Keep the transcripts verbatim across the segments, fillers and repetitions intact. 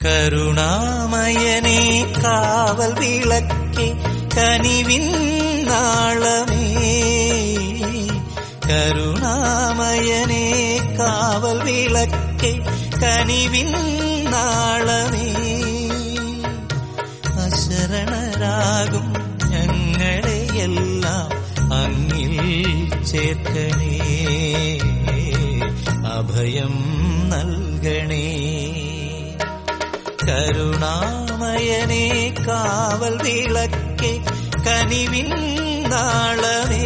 കരുണാമയനേ കാവൽ വിളക്കേ കനിവിൻ നാളമേ, കരുണാമയനേ കാവൽ വിളക്കേ കനിവിൻ നാളമേ, അശരണരാകും ഞങ്ങളെയെല്ലാം അങ്ങിൽ ചേർക്കണേ, അഭയം നൽകണേ. കരുണാമയനേ കാവൽ വിളക്കേ കനിവിൻ നാളമേ.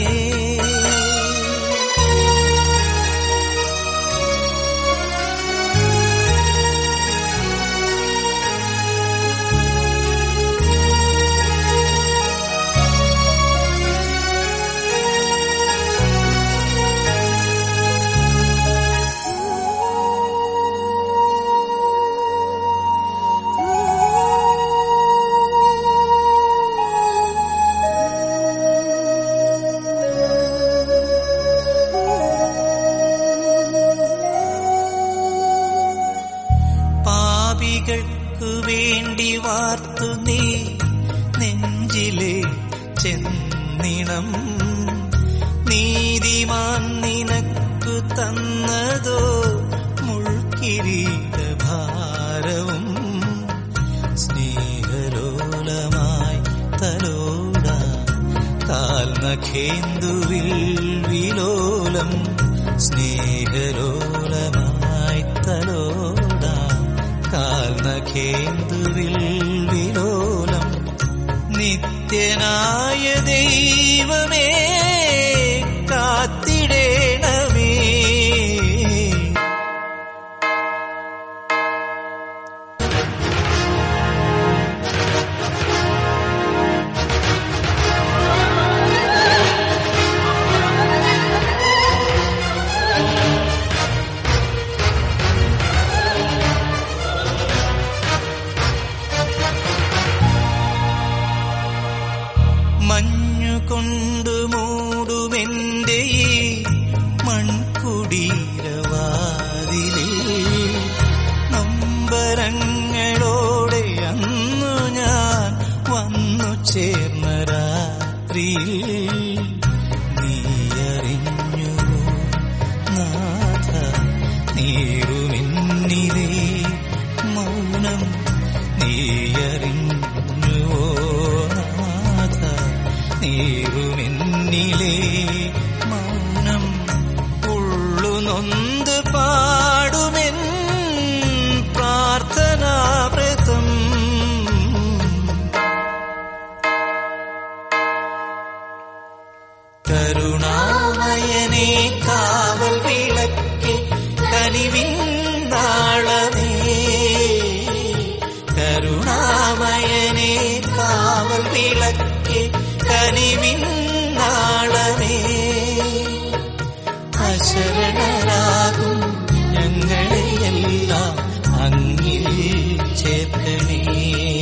പാപികൾക്കു വേണ്ടി വാർത്തു നീ നെഞ്ചിലെ ചെന്നിണം, നീതിമാൻ നിനക്കു തന്നതോ മുൾക്കിരീട ഭാരവും, സ്നേഹലോലമായി തലോടാൻ കാൽനഖേന്ദുവിൽ വിലോലം, സ്നേഹലോലമായി തലോടാൻ കാൽനഖേന്ദുവിൽ വിലോലം. നിത്യനായ ദൈവമേ കാത്തിടേണമേ, മഞ്ഞുകൊണ്ടു മൂടുമെന്റെ ഈ മൺകുടീരവാതിലിൽ നൊമ്പരങ്ങളോടെ അന്നു ഞാൻ വന്നു ചേർന്ന രാത്രിയിൽ നീയറിഞ്ഞു നാഥ നീറുമെന്നിലേ മൗനം, നീയറിഞ്ഞുവോ നാഥ നീറുമെന്നിലേ മൗനം. ഉള്ളുനൊന്ത് പാടുമെൻ പ്രാർത്ഥനാവ്രതം, കരുണാമയനേ കാവൽ വിളക്കേ കനിവിൻ നാളമേ, കരുണാമയനേ കാവൽ വിളക്കേ കനിവിൻ നാളമേ, അശരണരാകും ഞങ്ങളെയെല്ലാം അങ്ങിൽ ചേർക്കണേ.